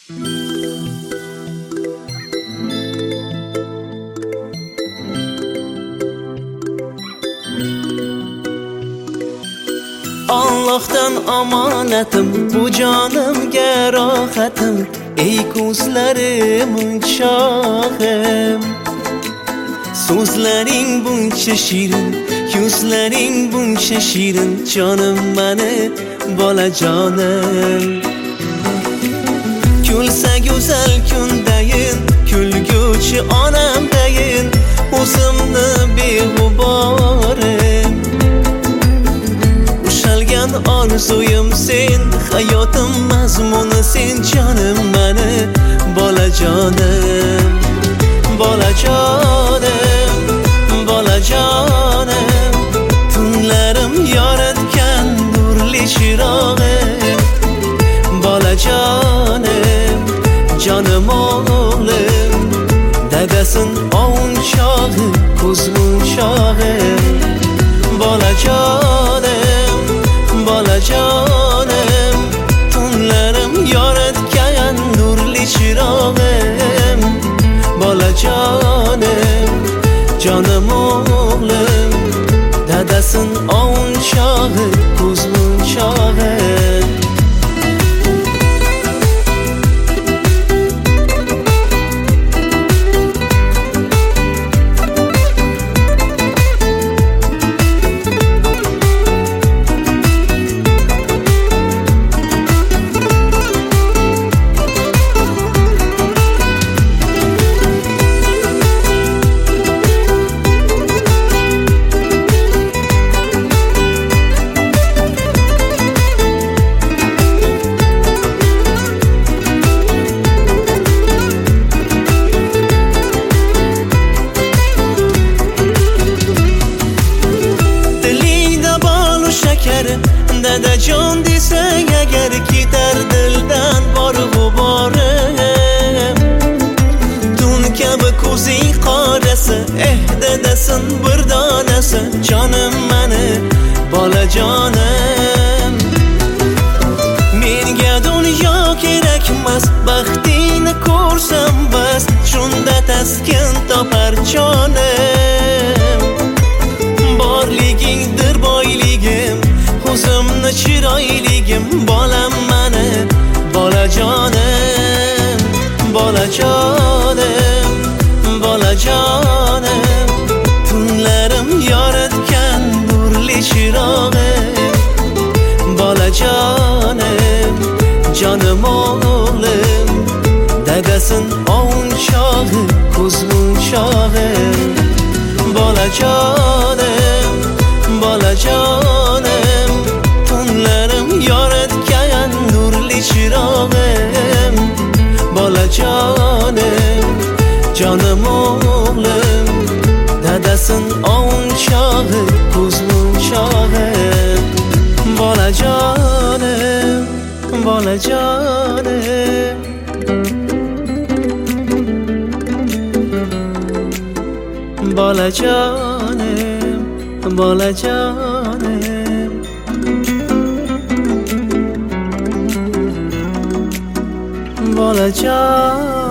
Allohdan omonatim, bu jonimga rohatim, ey ko'zlarim shohim. So'zlaring buncha shirin, yuzlaring buncha shirin, jonim mani bolajonim. Kulsa go'zal kundayin, kulguvchi onamdayin, o'zimni beg'uborim. Ushalgan orzuyim sen, hayotim mazmuni sen, jonim mani bolajonim. Bolajonim, bolajonim, tunlarim yoritgan nurli chirog'im. Bolajonim, jonim o'g'lim, dadasin ovun chog'i, ko'zmun chog'im. Bolajonim, bolajonim, tunlarim yoritgan nurli chirog'im. Bolajonim, jonim o'g'lim, dadasin ovun chog'i, ko'zmun chog'im. Dadajon desang agar, ketar dildan bor g'uborim. Tun kabi ko'zing qorasi, dadasin bir donasi, jonim mani bolajonim. Menga dunyo kerakmas, baxtingni ko'rsam bas, shunda taskin topar jonim. Borligingdir boyligim, o'zimni chiroyligim, bolam mani bolajonim. Bolajonim, bolajonim, tunlarim yoritgan nurli chirog'im. Bolajonim, jonim o'g'lim, dadasin ovun chog'i, ko'zmun chog'im. Bolajonim, bolajonim, tunlarim yoritgan nurli chirog'im. Bolajonim, jonim o'g'lim, dadasin ovun chog'i, ko'zmun chog'im. Bolajonim, bolajonim, bolajonim, bolajonim, bolajonim.